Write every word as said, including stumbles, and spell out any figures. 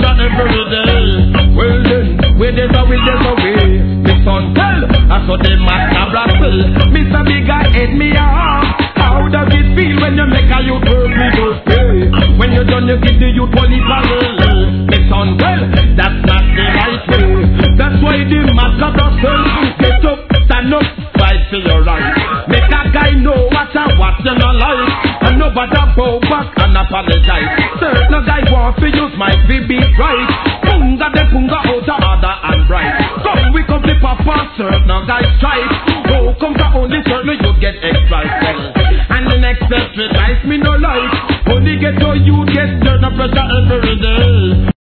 pressure every day. Well then, where there's a will, there's a way. Me son tell, I saw the master blasphel. Mister Big Guy head me off. How does it feel when you make a youth work with us pay? When you done you give the youth police a will. Me son tell, that's not the right way. That's why the master blasphel. Get up, stand up, fight for your right. Make a guy know what and what you not like. And nobody bow back and apologize. Certain guy want to use my V B right. Punga de punga out of order and bright. Come we come to papa, certain guy strike. Oh, come to only certain you get extra well. And the next step advice me no like. Only get to you get certain pressure every day.